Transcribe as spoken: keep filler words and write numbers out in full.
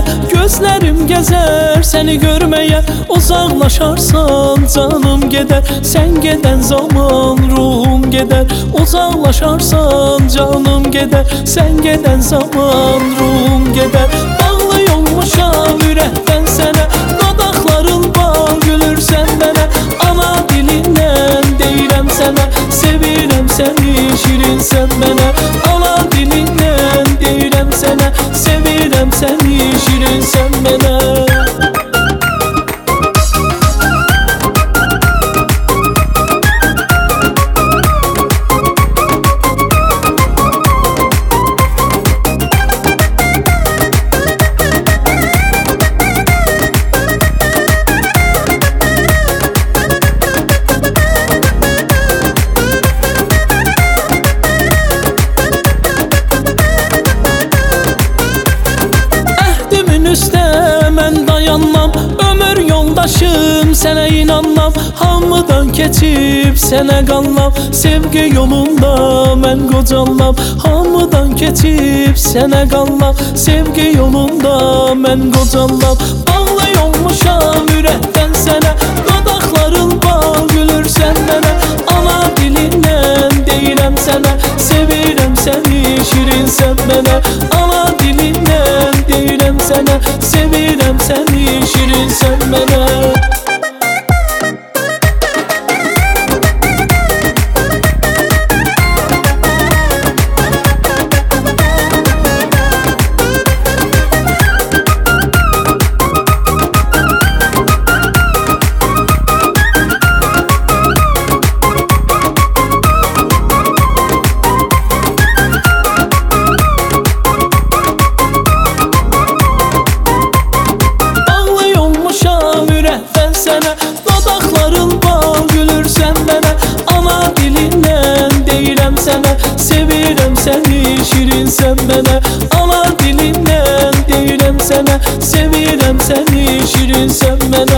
gözlerim gezer seni görmeye. Uzaklaşarsan canım gider, sen giden zaman ruhum gider. Uzaklaşarsan canım gider, sen giden zaman ruhum gider. Bağlı olmuşam ürəkdən sənə, dodaqların bal gülürsən mənə. Ana dilindən deyirəm sənə, sevirəm səni, şirinsən mənə. Ana dilindən deyirəm sənə, sevirəm səni, şirinsən mənə. Ömür yoldaşım sənə inanmam, hamıdan keçib sənə qanlam. Sevgi yolunda mən qocallam, hamıdan keçib sənə qanlam. Sevgi yolunda mən qocallam. Bağlı olmuşam ürəkdən sənə, dodaqların bal gülürsən mənə. Ana dilindən deyirəm sənə, sevirəm səni, şirinsən mənə. Ana dilindən deyirəm sənə, sevirəm səni, şirinsən mənə. Dodaqların bal gülürsən mənə. Ana dilindən deyirəm sənə, sevirəm səni, şirinsən mənə. Ana dilindən deyirəm sənə, sevirəm səni, şirinsən mənə.